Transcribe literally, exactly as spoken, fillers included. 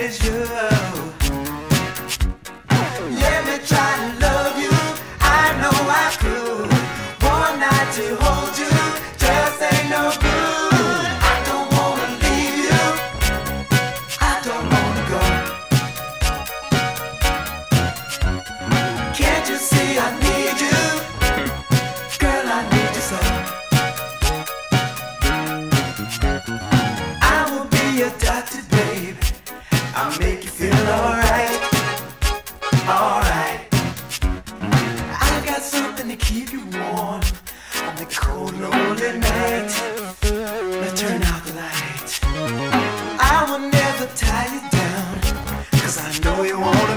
is you. Let me try to love you. I know I could. One night to hold you just ain't no good. I don't wanna leave you. I don't wanna go. Can't you see I need you? Girl, I need you so. I will be your doctor, babe. I'll make you feel alright, alright. I got something to keep you warm on the cold, lonely night. Let's turn out the light. I will never tie you down, 'cause I know you wanna